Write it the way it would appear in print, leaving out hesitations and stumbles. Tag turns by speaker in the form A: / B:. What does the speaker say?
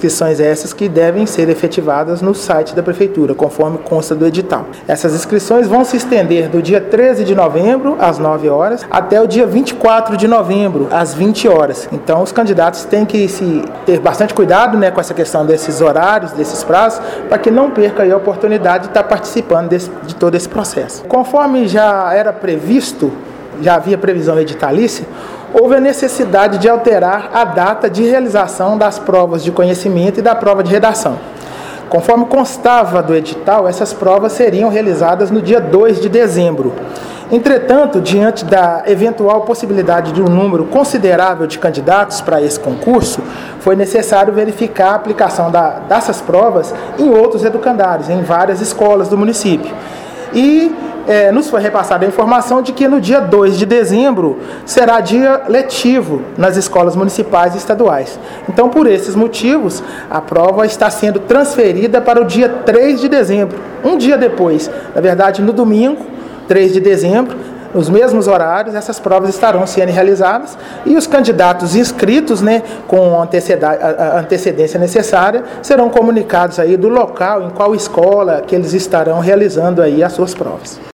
A: inscrições essas que devem ser efetivadas no site da Prefeitura, conforme consta do edital. Essas inscrições vão se estender do dia 13 de novembro, às 9 horas, até o dia 24 de novembro, às 20 horas. Então, os candidatos têm que ter bastante cuidado, né, com essa questão desses horários, desses prazos, para que não perca aí a oportunidade de estar participando de todo esse processo. Conforme já era previsto, já havia previsão editalícia, houve a necessidade de alterar a data de realização das provas de conhecimento e da prova de redação. Conforme constava do edital, essas provas seriam realizadas no dia 2 de dezembro. Entretanto, diante da eventual possibilidade de um número considerável de candidatos para esse concurso, foi necessário verificar a aplicação dessas provas em outros educandários, em várias escolas do município. E nos foi repassada a informação de que no dia 2 de dezembro será dia letivo nas escolas municipais e estaduais. Então, por esses motivos, a prova está sendo transferida para o dia 3 de dezembro, um dia depois. Na verdade, no domingo, 3 de dezembro, nos mesmos horários, essas provas estarão sendo realizadas e os candidatos inscritos, né, com a antecedência necessária, serão comunicados aí do local, em qual escola que eles estarão realizando aí as suas provas.